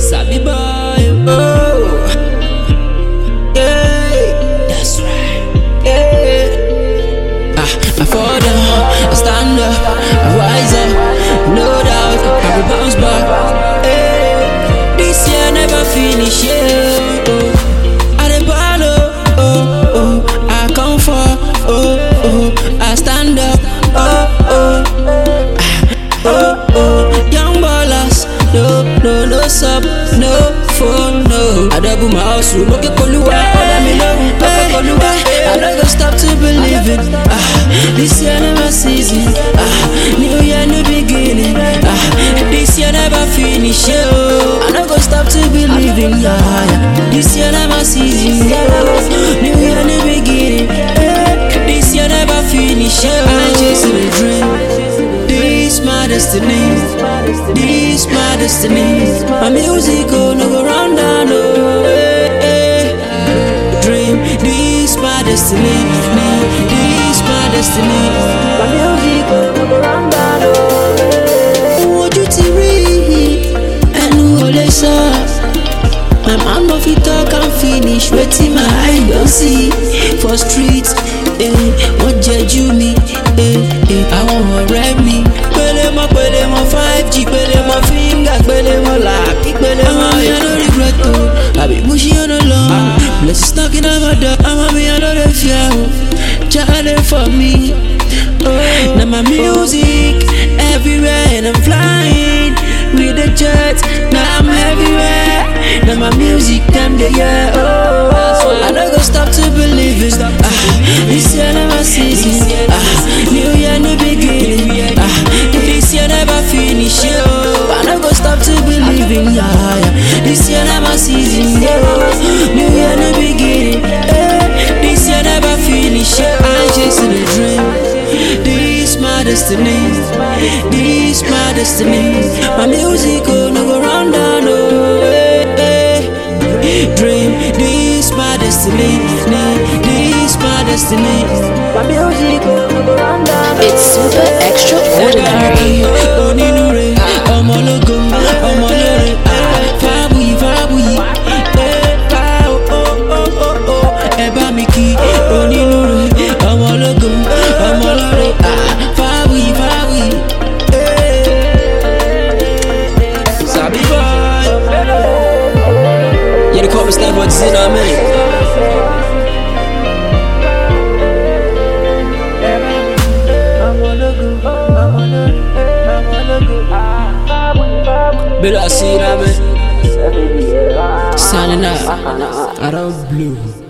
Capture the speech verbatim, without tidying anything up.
Sabi boy, oh, yeah, that's right, yeah. Ah, I fall down, I stand up, I rise up, no doubt, I will bounce back. Hey, this year never finish, yeah. Oh, I dey ball, oh, oh, oh, I come for, oh, oh, I stand up, oh, oh, ah, oh, oh, young ballers, no, no, no sub, no phone, no. I double my house room, okay, Koluwa, order me low, okay, Koluwa. I don't go stop to believe it. Ah, this year never season. Ah, new year, new beginning. Ah, this year never finish. Oh, I don't go stop to believe in. Yeah, yeah. This year never season. Yeah, new year, new beginning. Yeah, this year never finish. Oh, I chasing a dream. This my destiny. This my destiny. My music oh no go round down. Oh, eh, eh. Dream. This my destiny. This my destiny. My music oh no go round down. Oh, what you to read and who they saw. My man no fit talk and finish. Waiting my eye don't see for streets. Eh, what judge me? Eh, eh, I want rap me. Pele mo, pele mo five G, pele mo finger, pele mo lap, pele mo. I no regret oh. I be bushy on the lawn. Blessings knocking on my door. I'm a me another fear. Charlie for me. Oh, now my music everywhere and I'm flying with the jets. Now I'm everywhere. Now my music them the yeah. Oh, I don't go stop to believe it. Ah, this year never season. Ah, new year new beginning. Ah, this year never finish. Oh, I don't go stop to believe in. Yeah, yeah. This year never season. Yeah, new year new beginning. Eh, this year never finish. I'm chasing a dream. This my destiny. This my destiny. My music oh no go round down. Oh, eh, eh. Dream. This my destiny. This my destiny. My music oh no go round down. It's super extraordinary. Oninure, omologo, omolore. Fabuyi, fabuyi. Oh, oh, oh, oh, oh. Eba miki. Oninure, omologo, omolore. Fabuyi, fabuyi. Sabi boy. Yeah, the corporate stand what's in our man. But I see that man. Signing out. I don't blue.